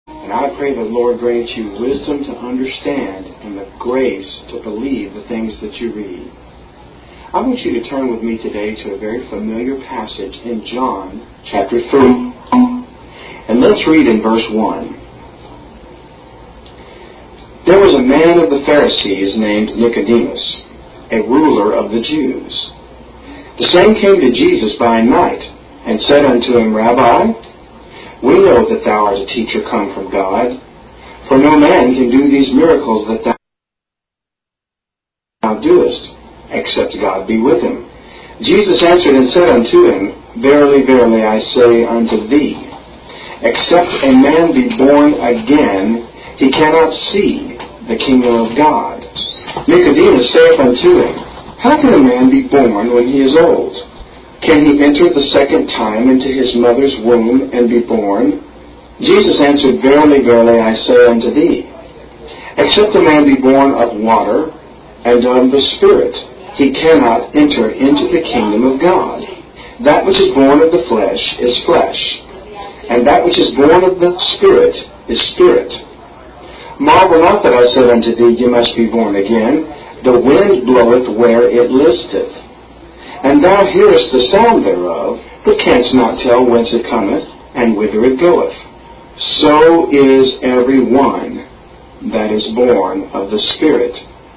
And I pray the Lord grant you wisdom to understand and the grace to believe the things that you read. I want you to turn with me today to a very familiar passage in John chapter 3. And let's read in verse 1. There was a man of the Pharisees named Nicodemus, a ruler of the Jews. The same came to Jesus by night and said unto him, Rabbi, we know that thou art a teacher come from God, for no man can do these miracles that thou doest, except God be with him. Jesus answered and said unto him, Verily, verily, I say unto thee, except a man be born again, he cannot see the kingdom of God. Nicodemus saith unto him, How can a man be born when he is old? Can he enter the second time into his mother's womb and be born? Jesus answered, Verily, verily, I say unto thee, except a man be born of water and of the Spirit, he cannot enter into the kingdom of God. That which is born of the flesh is flesh, and that which is born of the Spirit is spirit. Marvel not that I said unto thee, Ye must be born again. The wind bloweth where it listeth, and thou hearest the sound thereof, but canst not tell whence it cometh, and whither it goeth. So is every one that is born of the Spirit.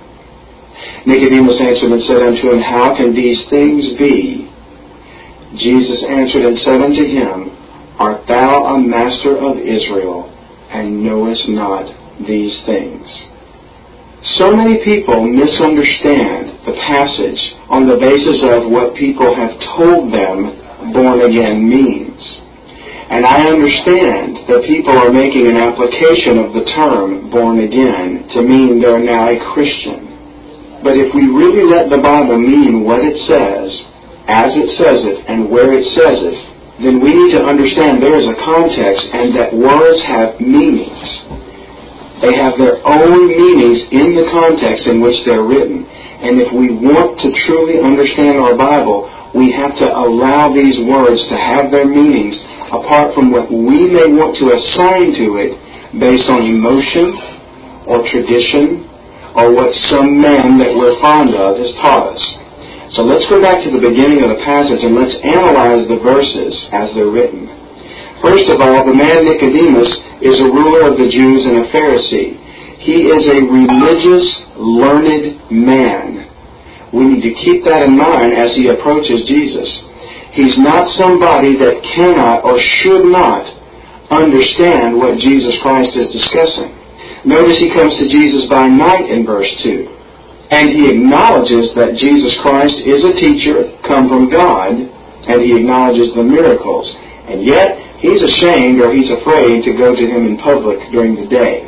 Nicodemus answered and said unto him, How can these things be? Jesus answered and said unto him, Art thou a master of Israel, and knowest not these things? So many people misunderstand the passage on the basis of what people have told them born again means. And I understand that people are making an application of the term born again to mean they're now a Christian. But if we really let the Bible mean what it says, as it says it, and where it says it, then we need to understand there is a context and that words have meanings. They have their own meanings in the context in which they're written. And if we want to truly understand our Bible, we have to allow these words to have their meanings apart from what we may want to assign to it based on emotion or tradition or what some man that we're fond of has taught us. So let's go back to the beginning of the passage and let's analyze the verses as they're written. First of all, the man Nicodemus is a ruler of the Jews and a Pharisee. He is a religious, learned man. We need to keep that in mind as he approaches Jesus. He's not somebody that cannot or should not understand what Jesus Christ is discussing. Notice he comes to Jesus by night in verse 2. And he acknowledges that Jesus Christ is a teacher come from God, and he acknowledges the miracles. And yet, he's ashamed or he's afraid to go to him in public during the day.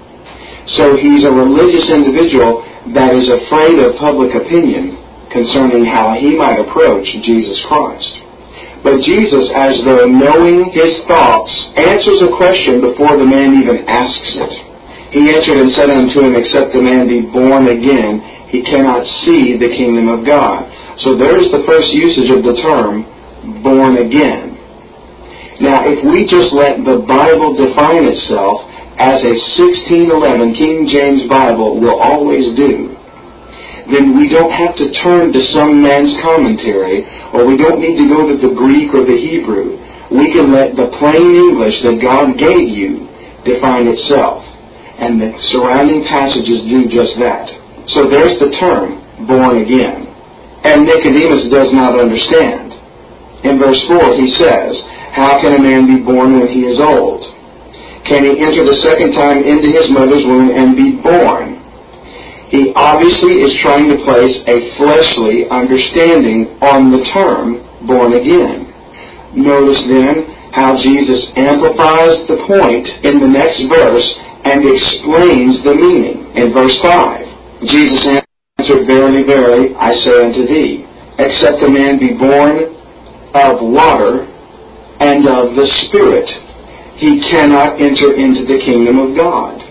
So he's a religious individual that is afraid of public opinion concerning how he might approach Jesus Christ. But Jesus, as though knowing his thoughts, answers a question before the man even asks it. He answered and said unto him, Except a man be born again, he cannot see the kingdom of God. So there is the first usage of the term, born again. Now, if we just let the Bible define itself as a 1611 King James Bible will always do, then we don't have to turn to some man's commentary, or we don't need to go to the Greek or the Hebrew. We can let the plain English that God gave you define itself. And the surrounding passages do just that. So there's the term, born again. And Nicodemus does not understand. In verse 4 he says, How can a man be born when he is old? Can he enter the second time into his mother's womb and be born? He obviously is trying to place a fleshly understanding on the term, born again. Notice then how Jesus amplifies the point in the next verse and explains the meaning. In verse 5, Jesus answered, Verily, verily, I say unto thee, except a man be born of water and of the Spirit, he cannot enter into the kingdom of God.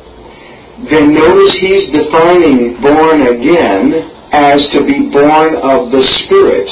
Then notice he's defining born again as to be born of the Spirit.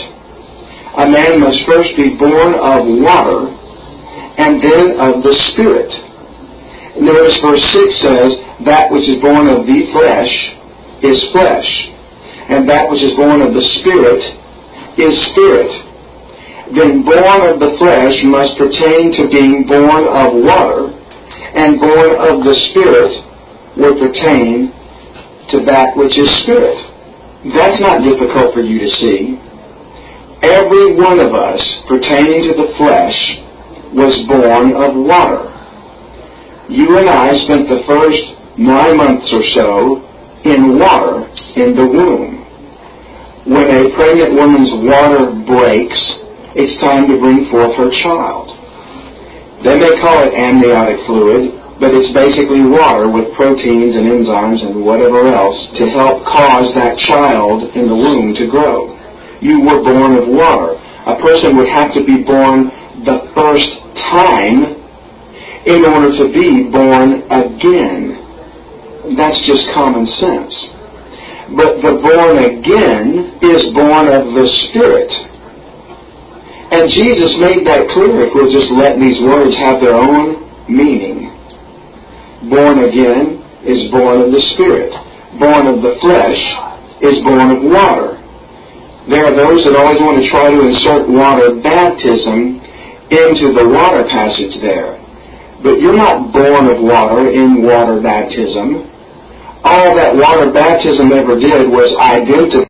A man must first be born of water and then of the Spirit. Notice verse 6 says, that which is born of the flesh is flesh, and that which is born of the Spirit is spirit. Then born of the flesh must pertain to being born of water, and born of the Spirit would pertain to that which is spirit. That's not difficult for you to see. Every one of us pertaining to the flesh was born of water. You and I spent the first 9 months or so in water in the womb. When a pregnant woman's water breaks, it's time to bring forth her child. They may call it amniotic fluid, but it's basically water with proteins and enzymes and whatever else to help cause that child in the womb to grow. You were born of water. A person would have to be born the first time in order to be born again. That's just common sense. But the born again is born of the Spirit. And Jesus made that clear if we'll just let these words have their own meaning. Born again is born of the Spirit. Born of the flesh is born of water. There are those that always want to try to insert water baptism into the water passage there. But you're not born of water in water baptism. All that water baptism ever did was identify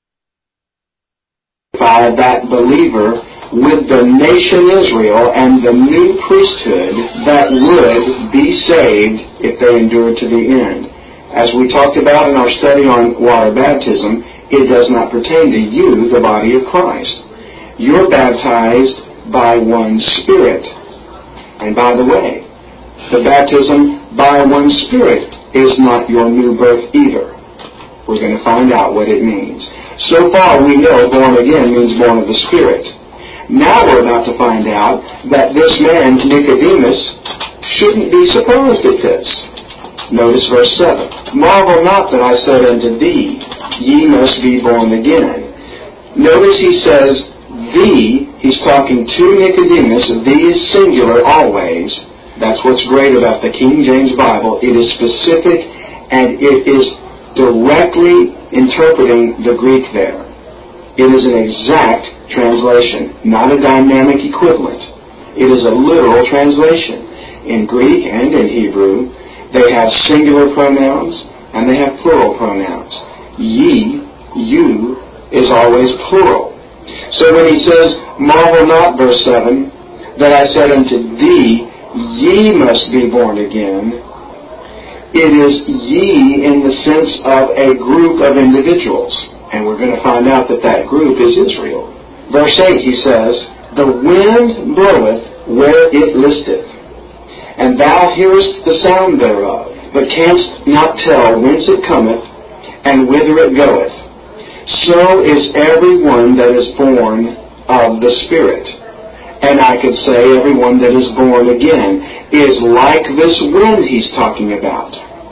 that believer with the nation Israel and the new priesthood that would be saved if they endured to the end. As we talked about in our study on water baptism, it does not pertain to you, the body of Christ. You're baptized by one Spirit. And by the way, the baptism by one Spirit is not your new birth either. We're going to find out what it means. So far we know born again means born of the Spirit. Now we're about to find out that this man, Nicodemus, shouldn't be surprised at this. Notice verse 7. Marvel not that I said unto thee, ye must be born again. Notice he says, thee, he's talking to Nicodemus, thee is singular always. That's what's great about the King James Bible. It is specific and it is directly interpreting the Greek there. It is an exact translation, not a dynamic equivalent. It is a literal translation. In Greek and in Hebrew, they have singular pronouns and they have plural pronouns. Ye, you, is always plural. So when he says, marvel not, verse 7, that I said unto thee, ye must be born again, it is ye in the sense of a group of individuals. And we're going to find out that that group is Israel. Verse 8, he says, the wind bloweth where it listeth, and thou hearest the sound thereof, but canst not tell whence it cometh, and whither it goeth. So is every one that is born of the Spirit. And I could say everyone that is born again is like this wind he's talking about.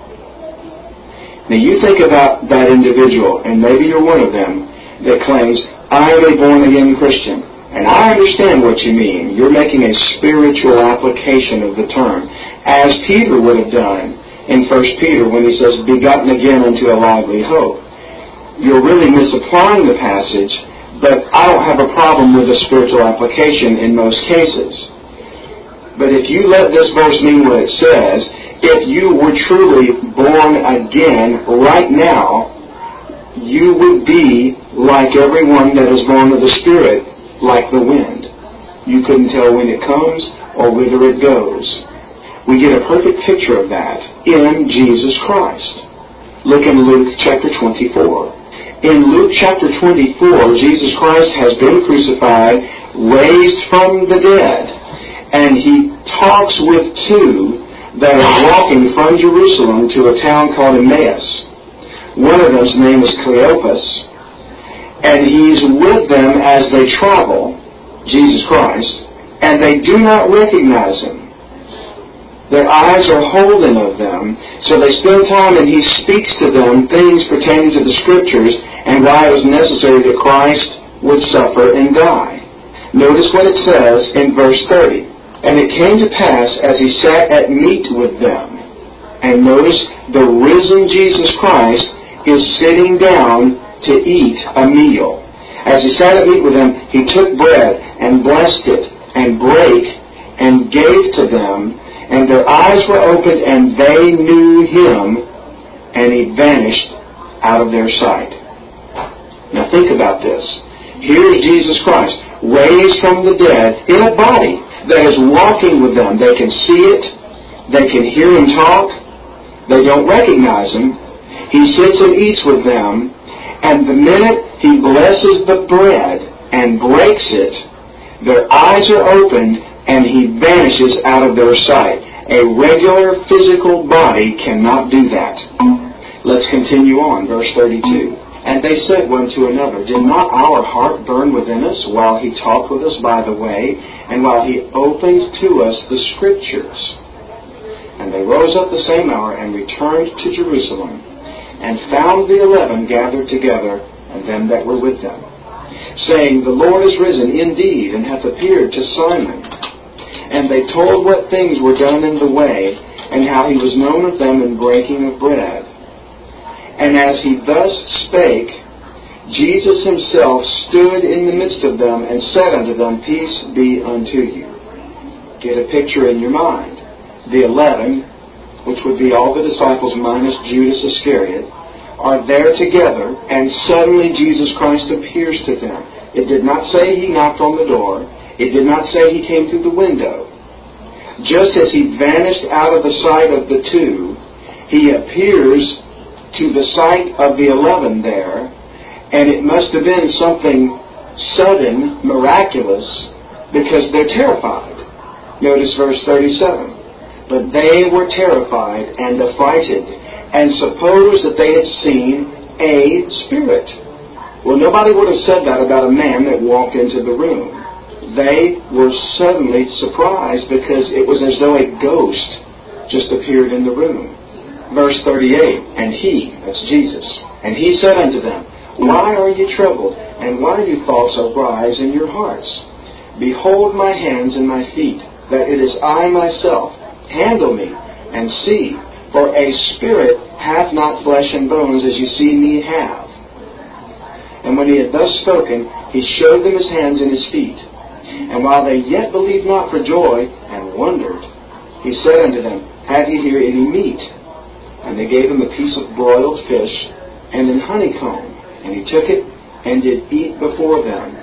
Now you think about that individual, and maybe you're one of them, that claims, I am a born-again Christian. And I understand what you mean. You're making a spiritual application of the term, as Peter would have done in 1 Peter when he says, begotten again unto a lively hope. You're really misapplying the passage, but I don't have a problem with the spiritual application in most cases. But if you let this verse mean what it says, if you were truly born again right now, you would be like everyone that is born of the Spirit, like the wind. You couldn't tell when it comes or whither it goes. We get a perfect picture of that in Jesus Christ. Look in Luke chapter 24. In Luke chapter 24, Jesus Christ has been crucified, raised from the dead, and he talks with two that are walking from Jerusalem to a town called Emmaus. One of them's name is Cleopas, and he's with them as they travel, Jesus Christ, and they do not recognize him. Their eyes are holden of them, so they spend time and he speaks to them things pertaining to the Scriptures and why it was necessary that Christ would suffer and die. Notice what it says in verse 30. And it came to pass, as he sat at meat with them, and notice the risen Jesus Christ is sitting down to eat a meal. As he sat at meat with them, he took bread and blessed it and brake and gave to them, and their eyes were opened and they knew him, and he vanished out of their sight. Now think about this. Here is Jesus Christ, raised from the dead in a body that is walking with them. They can see it. They can hear him talk. They don't recognize him. He sits and eats with them, and the minute he blesses the bread and breaks it, their eyes are opened and he vanishes out of their sight. A regular physical body cannot do that. Let's continue on, verse 32. And they said one to another, did not our heart burn within us while he talked with us by the way, and while he opened to us the Scriptures? And they rose up the same hour and returned to Jerusalem, and found the 11 gathered together, and them that were with them, saying, the Lord is risen indeed, and hath appeared to Simon. And they told what things were done in the way, and how he was known of them in breaking of bread. And as he thus spake, Jesus himself stood in the midst of them, and said unto them, peace be unto you. Get a picture in your mind. The 11, which would be all the disciples minus Judas Iscariot, are there together, and suddenly Jesus Christ appears to them. It did not say he knocked on the door. It did not say he came through the window. Just as he vanished out of the sight of the two, he appears to the sight of the 11 there, and it must have been something sudden, miraculous, because they're terrified. Notice verse 37. But they were terrified and affrighted, and supposed that they had seen a spirit. Well, nobody would have said that about a man that walked into the room. They were suddenly surprised because it was as though a ghost just appeared in the room. Verse 38, and he, that's Jesus, and he said unto them, why are ye troubled, and why do thoughts arise in your hearts? Behold my hands and my feet, that it is I myself. Handle me, and see, for a spirit hath not flesh and bones, as you see me have. And when he had thus spoken, he showed them his hands and his feet. And while they yet believed not for joy, and wondered, he said unto them, have ye here any meat? And they gave him a piece of broiled fish, and an honeycomb. And he took it, and did eat before them.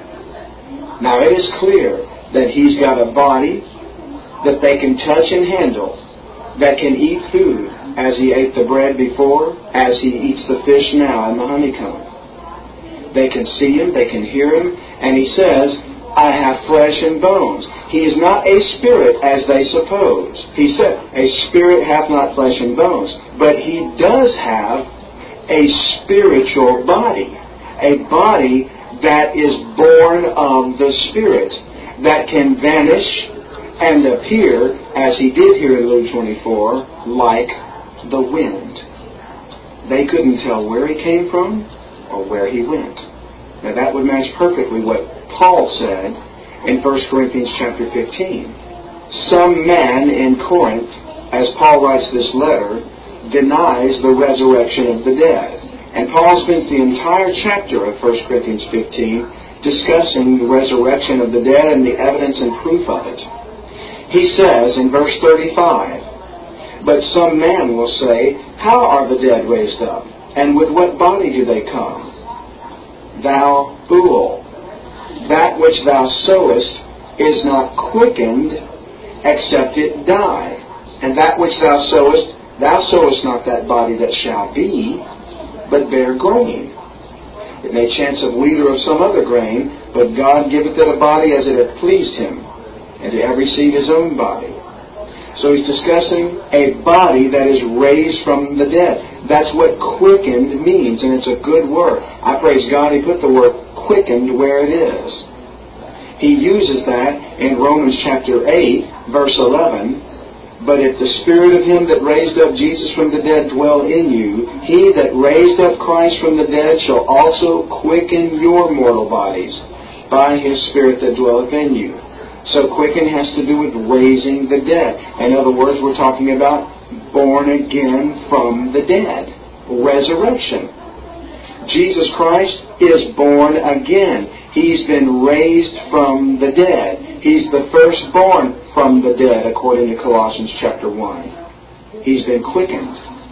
Now it is clear that he's got a body that they can touch and handle, that can eat food, as he ate the bread before, as he eats the fish now and the honeycomb. They can see him, they can hear him, and he says, I have flesh and bones. He is not a spirit as they suppose. He said, a spirit hath not flesh and bones. But he does have a spiritual body. A body that is born of the Spirit, that can vanish and appear, as he did here in Luke 24, like the wind. They couldn't tell where he came from or where he went. Now that would match perfectly what Paul said in 1 Corinthians chapter 15. Some man in Corinth, as Paul writes this letter, denies the resurrection of the dead. And Paul spends the entire chapter of 1 Corinthians 15 discussing the resurrection of the dead and the evidence and proof of it. He says in verse 35, but some man will say, how are the dead raised up? And with what body do they come? Thou fool, that which thou sowest is not quickened, except it die. And that which thou sowest not that body that shall be, but bear grain. It may chance of wheat or of some other grain, but God giveth it a body as it hath pleased him, and to every seed his own body. So he's discussing a body that is raised from the dead. That's what quickened means, and it's a good word. I praise God he put the word quickened where it is. He uses that in Romans chapter 8, verse 11. But if the Spirit of him that raised up Jesus from the dead dwell in you, he that raised up Christ from the dead shall also quicken your mortal bodies by his Spirit that dwelleth in you. So quicken has to do with raising the dead. In other words, we're talking about born again from the dead. Resurrection. Jesus Christ is born again. He's been raised from the dead. He's the firstborn from the dead, according to Colossians chapter 1. He's been quickened.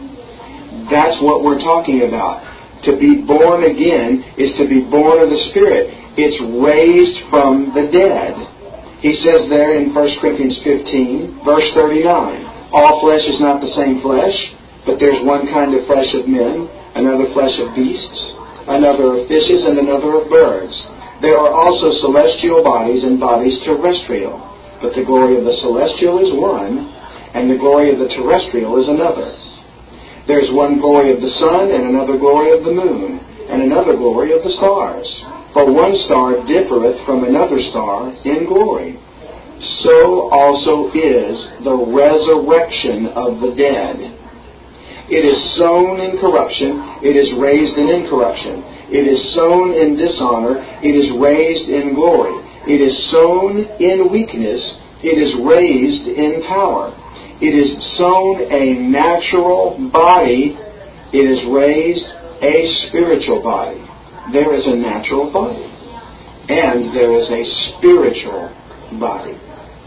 That's what we're talking about. To be born again is to be born of the Spirit. It's raised from the dead. He says there in 1 Corinthians 15, verse 39, all flesh is not the same flesh, but there's one kind of flesh of men, another flesh of beasts, another of fishes, and another of birds. There are also celestial bodies and bodies terrestrial, but the glory of the celestial is one, and the glory of the terrestrial is another. There's one glory of the sun, and another glory of the moon, and another glory of the stars. For one star differeth from another star in glory. So also is the resurrection of the dead. It is sown in corruption, it is raised in incorruption. It is sown in dishonor, it is raised in glory. It is sown in weakness, it is raised in power. It is sown a natural body, it is raised a spiritual body. There is a natural body, and there is a spiritual body.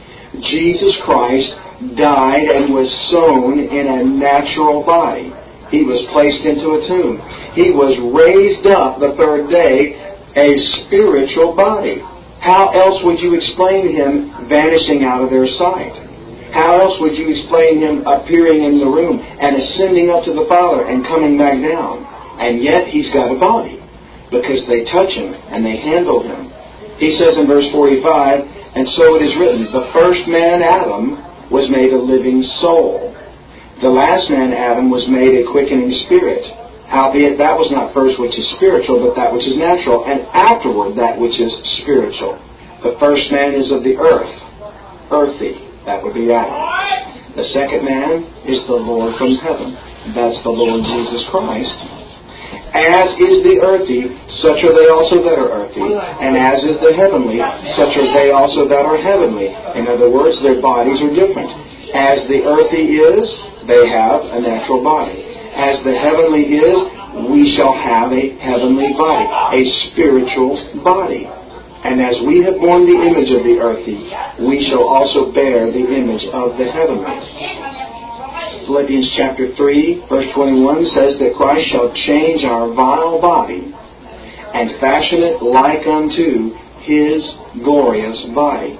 Jesus Christ died and was sown in a natural body. He was placed into a tomb. He was raised up the third day, a spiritual body. How else would you explain Him vanishing out of their sight? How else would you explain Him appearing in the room and ascending up to the Father and coming back down? And yet He's got a body, because they touch Him and they handle Him. He says in verse 45, and so it is written, the first man, Adam, was made a living soul. The last man, Adam, was made a quickening spirit. Howbeit that was not first which is spiritual, but that which is natural, and afterward that which is spiritual. The first man is of the earth, earthy. That would be Adam. The second man is the Lord from heaven. That's the Lord Jesus Christ. As is the earthy, such are they also that are earthy. And as is the heavenly, such are they also that are heavenly. In other words, their bodies are different. As the earthy is, they have a natural body. As the heavenly is, we shall have a heavenly body, a spiritual body. And as we have borne the image of the earthy, we shall also bear the image of the heavenly. Philippians chapter 3, verse 21 says that Christ shall change our vile body and fashion it like unto His glorious body.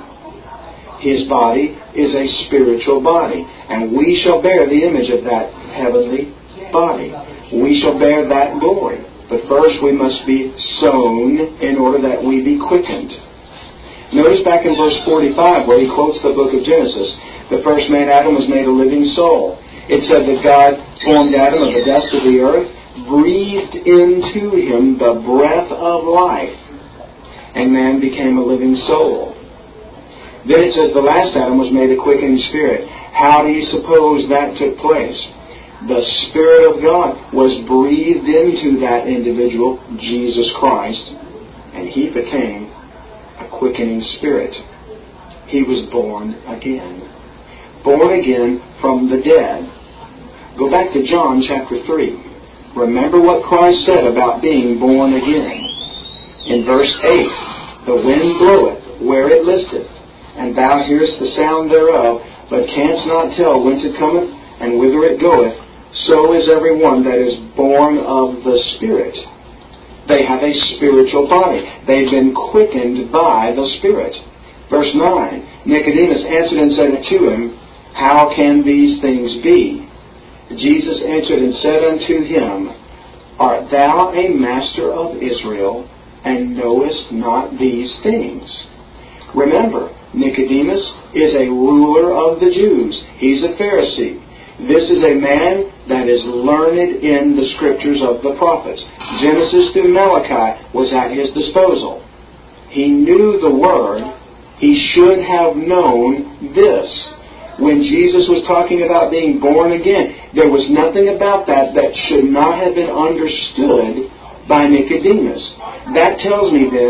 His body is a spiritual body, and we shall bear the image of that heavenly body. We shall bear that glory. But first we must be sown in order that we be quickened. Notice back in verse 45 where he quotes the book of Genesis. The first man, Adam, was made a living soul. It said that God formed Adam of the dust of the earth, breathed into him the breath of life, and man became a living soul. Then it says the last Adam was made a quickening spirit. How do you suppose that took place? The Spirit of God was breathed into that individual, Jesus Christ, and he became a quickening spirit. He was born again. Born again from the dead. Go back to John chapter 3. Remember what Christ said about being born again. In verse 8, the wind bloweth where it listeth, and thou hearest the sound thereof, but canst not tell whence it cometh and whither it goeth. So is everyone that is born of the Spirit. They have a spiritual body. They've been quickened by the Spirit. Verse 9, Nicodemus answered and said to him, how can these things be? Jesus answered and said unto him, art thou a master of Israel, and knowest not these things? Remember, Nicodemus is a ruler of the Jews. He's a Pharisee. This is a man that is learned in the scriptures of the prophets. Genesis through Malachi was at his disposal. He knew the Word. He should have known this. When Jesus was talking about being born again, there was nothing about that that should not have been understood by Nicodemus. That tells me then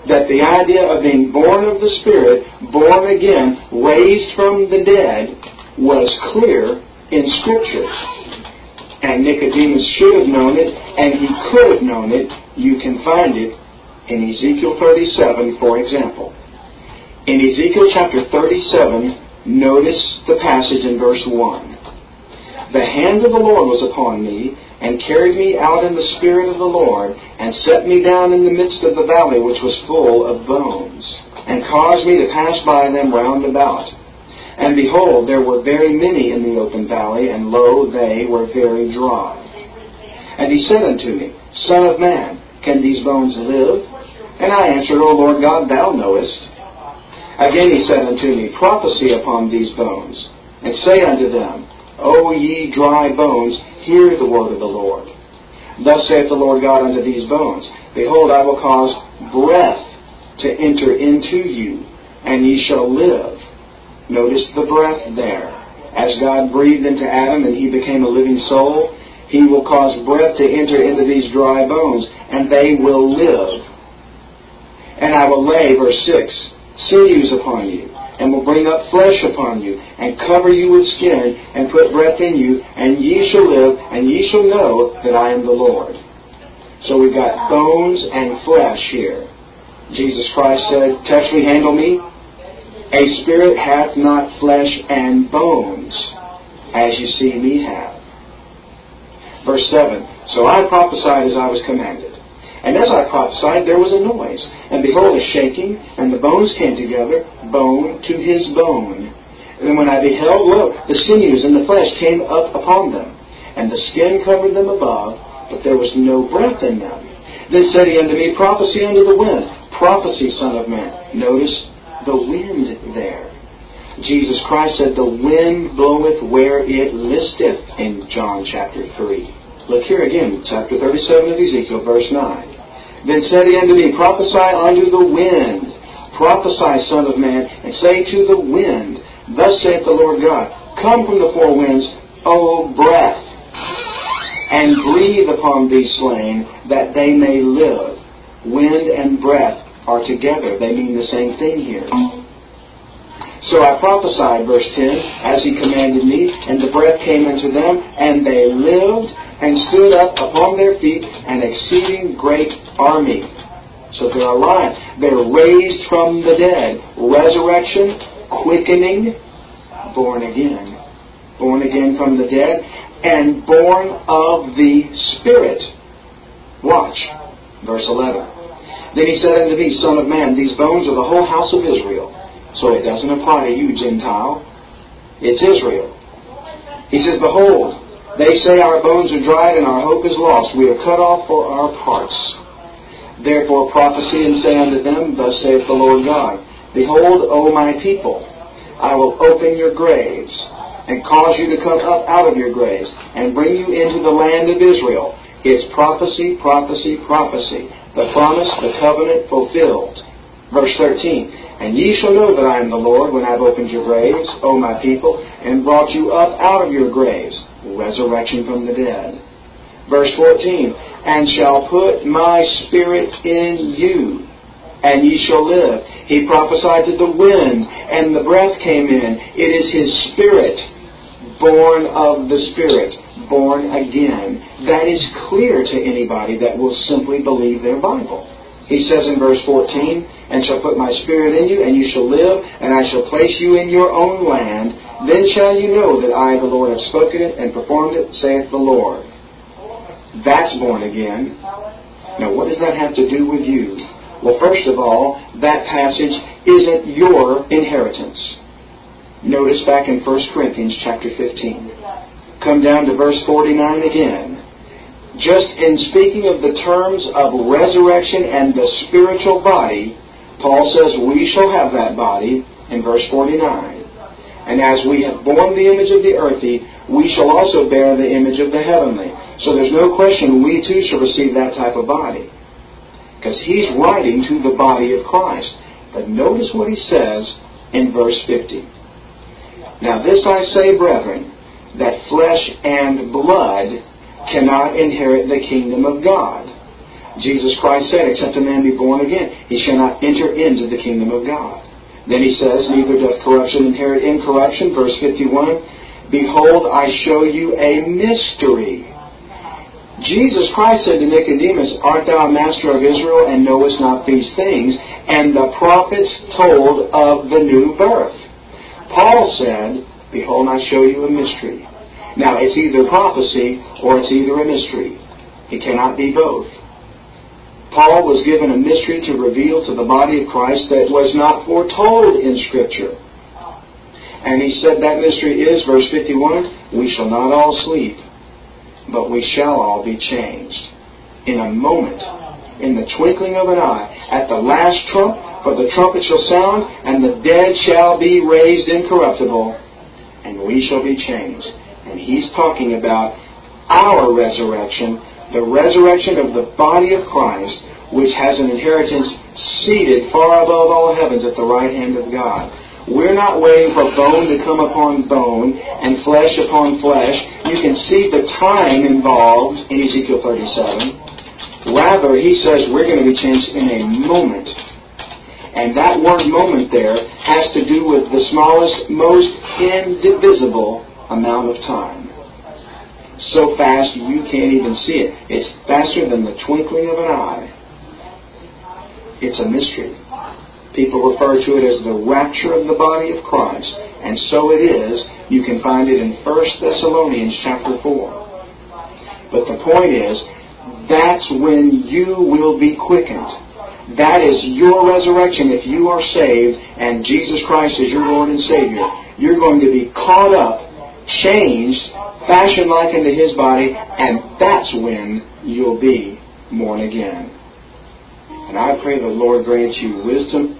that the idea of being born of the Spirit, born again, raised from the dead, was clear in Scripture. And Nicodemus should have known it, and he could have known it. You can find it in Ezekiel 37, for example. In Ezekiel chapter 37, notice the passage in verse 1. The hand of the Lord was upon me, and carried me out in the Spirit of the Lord, and set me down in the midst of the valley which was full of bones, and caused me to pass by them round about. And behold, there were very many in the open valley, and lo, they were very dry. And he said unto me, Son of man, can these bones live? And I answered, O Lord God, thou knowest. Again he said unto me, Prophesy upon these bones, and say unto them, O ye dry bones, hear the word of the Lord. Thus saith the Lord God unto these bones, Behold, I will cause breath to enter into you, and ye shall live. Notice the breath there. As God breathed into Adam and he became a living soul, he will cause breath to enter into these dry bones, and they will live. And I will lay, verse 6, sinews upon you, and will bring up flesh upon you, and cover you with skin, and put breath in you, and ye shall live, and ye shall know that I am the Lord. So we've got bones and flesh here. Jesus Christ said, Touch me, handle me. A spirit hath not flesh and bones, as you see me have. Verse 7, So I prophesied as I was commanded. And as I prophesied, there was a noise. And behold, a shaking, and the bones came together, bone to his bone. And when I beheld, lo, the sinews and the flesh came up upon them, and the skin covered them above, but there was no breath in them. Then said he unto me, Prophesy unto the wind. Prophecy, Son of man. Notice the wind there. Jesus Christ said, The wind bloweth where it listeth, in John chapter 3. Look here again, chapter 37 of Ezekiel, verse 9. Then said he unto me, Prophesy unto the wind. Prophesy, Son of man, and say to the wind, Thus saith the Lord God, Come from the four winds, O breath, and breathe upon these slain, that they may live. Wind and breath are together. They mean the same thing here. So I prophesied, verse 10, as he commanded me, and the breath came into them, and they lived, and stood up upon their feet, an exceeding great army. So they're alive. They're raised from the dead. Resurrection, quickening, born again. Born again from the dead, and born of the Spirit. Watch, verse 11. Then he said unto me, Son of man, these bones are the whole house of Israel. So it doesn't apply to you, Gentile. It's Israel. He says, Behold, they say our bones are dried and our hope is lost. We are cut off for our parts. Therefore prophesy and say unto them, Thus saith the Lord God, Behold, O my people, I will open your graves, and cause you to come up out of your graves, and bring you into the land of Israel. It's prophecy, prophecy, prophecy. The promise, the covenant fulfilled. Verse 13, And ye shall know that I am the Lord when I have opened your graves, O my people, and brought you up out of your graves. Resurrection from the dead. Verse 14, And shall put my spirit in you, and ye shall live. He prophesied to the wind, and the breath came in. It is his spirit, born of the Spirit, born again. That is clear to anybody that will simply believe their Bible. He says in verse 14, And shall put my spirit in you, and you shall live, and I shall place you in your own land. Then shall you know that I, the Lord, have spoken it and performed it, saith the Lord. That's born again. Now, what does that have to do with you? Well, first of all, that passage isn't your inheritance. Notice back in 1 Corinthians chapter 15. Come down to verse 49 again. Just in speaking of the terms of resurrection and the spiritual body, Paul says we shall have that body in verse 49. And as we have borne the image of the earthy, we shall also bear the image of the heavenly. So there's no question we too shall receive that type of body. Because he's writing to the body of Christ. But notice what he says in verse 50. Now this I say, brethren, that flesh and blood cannot inherit the kingdom of God, Jesus Christ said, except a man be born again, he shall not enter into the kingdom of God. Then he says, neither doth corruption inherit incorruption. Verse 51, behold, I show you a mystery. Jesus Christ said to Nicodemus, art thou a master of Israel, and knowest not these things? And the prophets told of the new birth. Paul said, behold, I show you a mystery. Now, it's either prophecy or it's either a mystery. It cannot be both. Paul was given a mystery to reveal to the body of Christ that was not foretold in Scripture. And he said that mystery is, verse 51, we shall not all sleep, but we shall all be changed. In a moment, in the twinkling of an eye, at the last trump, for the trumpet shall sound, and the dead shall be raised incorruptible, and we shall be changed. And he's talking about our resurrection, the resurrection of the body of Christ, which has an inheritance seated far above all heavens at the right hand of God. We're not waiting for bone to come upon bone and flesh upon flesh. You can see the time involved in Ezekiel 37. Rather, he says we're going to be changed in a moment. And that word moment there has to do with the smallest, most indivisible amount of time. So fast you can't even see it. It's faster than the twinkling of an eye. It's a mystery. People refer to it as the rapture of the body of Christ. And so it is. You can find it in 1 Thessalonians chapter 4. But the point is, that's when you will be quickened. That is your resurrection if you are saved and Jesus Christ is your Lord and Savior. You're going to be caught up, changed, fashioned like unto His body, and that's when you'll be born again. And I pray the Lord grant you wisdom